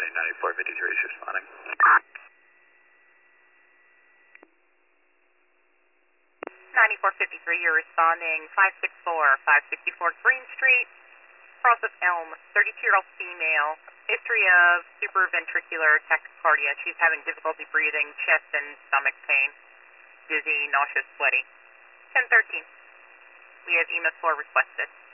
9453 is responding. 9453, you're responding 564 Green Street, cross of Elm, 32-year-old female, history of supraventricular tachycardia. She's having difficulty breathing, chest and stomach pain, dizzy, nauseous, sweaty. 1013. We have EMS 4 requested.